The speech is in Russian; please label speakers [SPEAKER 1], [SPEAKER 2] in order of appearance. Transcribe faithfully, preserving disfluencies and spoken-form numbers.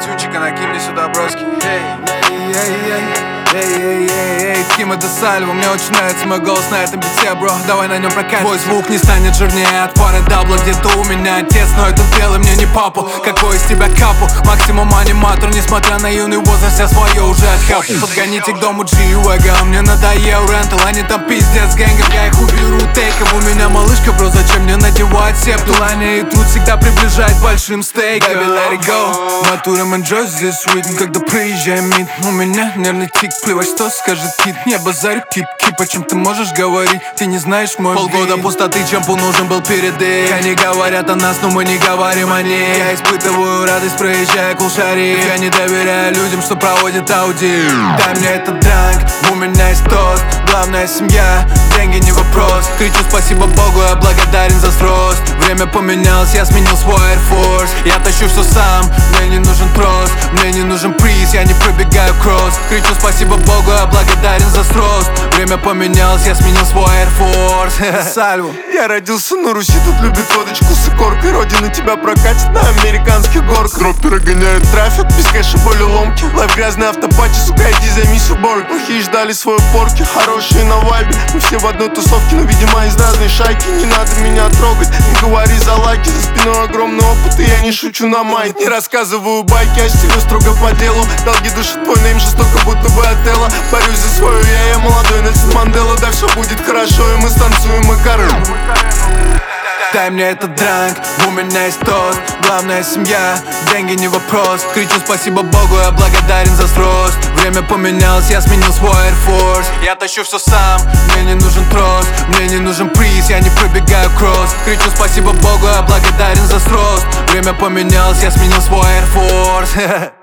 [SPEAKER 1] Тюнчика накинь мне сюда, броски. Эй, эй, эй, эй, эй, эй, эй, Тима де Сальво. Мне очень нравится мой голос на этом бите, бро. Давай на нем прокатим. Твой звук не станет жирнее от пары дабла. Где-то у меня отец, но этот белый мне не папу. Какой из тебя капу? Максимум аниматор, несмотря на юный возраст, я свое уже отхапу. Подгоните к дому G-Wagon. Мне надоел рентал, они там пиздец гэнгов. Я их уберу тейком. У меня малышка, бро, зачем мне надевать септу? Ланя и тут всегда приближает большим стейком. Baby, let it go. Матурим enjoy здесь sweet. Когда проезжаем мид, у меня нервный тик. Плевать, что скажет кит. Не базарю, кип-кип. О чем ты можешь говорить? Ты не знаешь мой полгода вид. Пустоты, чемпу нужен был передых. Они говорят о нас, но мы не говорим о них. Я испытываю радость, проезжая кулшари. Я не доверяю людям, что проводят аудит. Дай мне этот дранк, у меня есть тост. Главная семья, деньги не вопрос. Кричу спасибо Богу, я благодарен за взрост. Время поменялось, я сменил свой Air Force. Я тащу все сам, мне не нужен трос. Мне не нужен приз, я не пробегаю кросс. Кричу спасибо Богу, я благодарен за взрост. Время поменялось, я сменил свой Air Force. Сальво.
[SPEAKER 2] Я родился на Руси, тут любит водочку с икоркой. Родина тебя прокатит на американских горках. Дропперы гоняют трафик, без кэша более ломки. Лайф грязный автопати, сука, иди займись уборкой. Плохие ждали свою порки, хорошие на вайбе. Мы все в одной тусовке, но видимо из разной шайки. Не надо меня трогать, не говори за лайки. За спиной огромный опыт, и я не шучу на майке. Не рассказываю байки, а стилю строго по делу. Долги душат твой нейм, жестоко будто бы Отелло. Борюсь за свою я, я молодой Нельсон Мандела. Да все будет хорошо, и мы станцуем и корым.
[SPEAKER 1] Дай мне этот дранк, у меня есть тост. Главная семья, деньги не вопрос. Кричу спасибо Богу, я благодарен за взрост. Время поменялось, я сменил свой Air Force. Я тащу все сам, мне не нужен трос. Мне не нужен приз, я не пробегаю кросс. Кричу спасибо Богу, я благодарен за взрост. Время поменялось, я сменил свой Air Force.